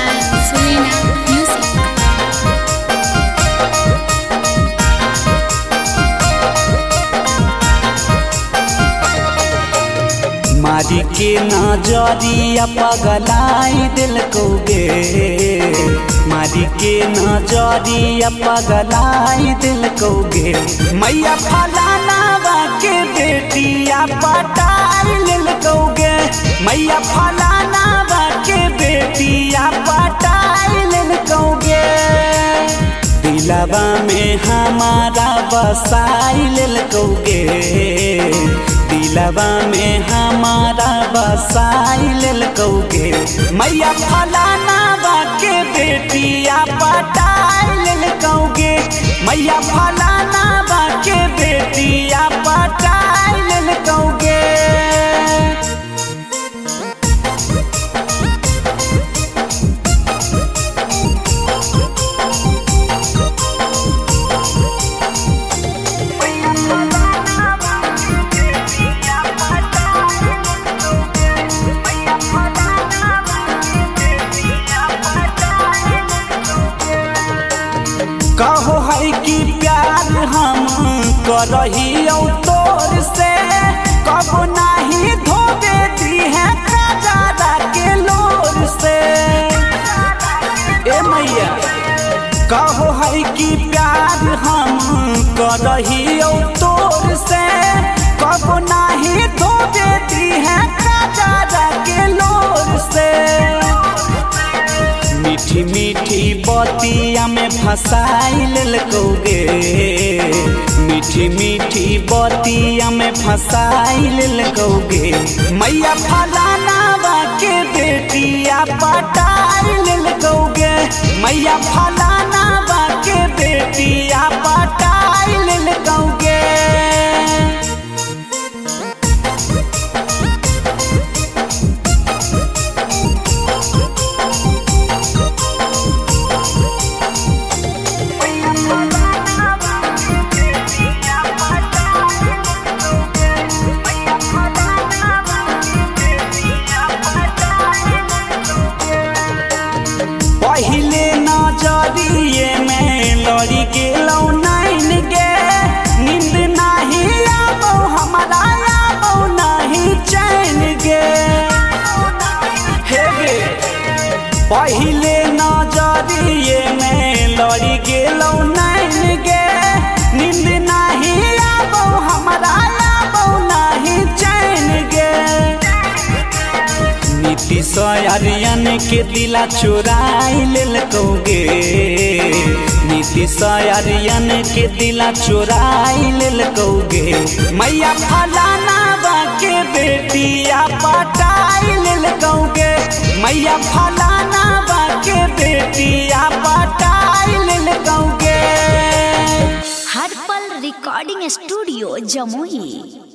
by Selena Music. मारी के नजरिया पगलाई दिल को गे, मारी के नजरिया पगलाई दिल को गे। मैया फलाना के बेटिया पटाई दिल को गे, मैया फलाना के बेटिया पटाई दिल को गे। दिलवा में हमारा बसाई दिल को गे, दिलवा में हमारा बसाई लेल कौगे। मैया फलाना के बेटिया पटाई लेल कौगे, मैया फलाना के बेटिया पटाई लेल कौगे। कहो है कि प्यार हम करहियो तोर से, कब नहीं धोबे दी है खजाना के लोर से। ए मैया कहो है कि प्यार हम करहियो तोर से, कब नहीं धोबे दी है खजाना के लोर से। मीठी मीठी बतिया में फसाई लेल कौगे, मीठी मीठी बतिया में फसाई लेल कौगे। मैया फलाना के बेटिया पटाई लेल कौगे, मैया फलाना के बेटिया पटाई लेल कौगे। पहिले नजरिए में लड़ी गेलौ नैन गे, नींद नहीं आबौ हमारा आबौ नहीं चैन गे। हे गे पहिले नजरिए में लड़ी गेलौ नैन गे, नींद नहीं आबौ हमारा आबौ नहीं चैन गे। नीतीश आर्यन के दिला चुराई लेल कौगे, नीतीश आर्यन के दिला चुराई लेल कौगे। मैया फलाना के बेटिया पटाई लेल कौगे, मैया फलाना के बेटिया पटाई लेल कौगे। हर पल रिकॉर्डिंग स्टूडियो जमुई।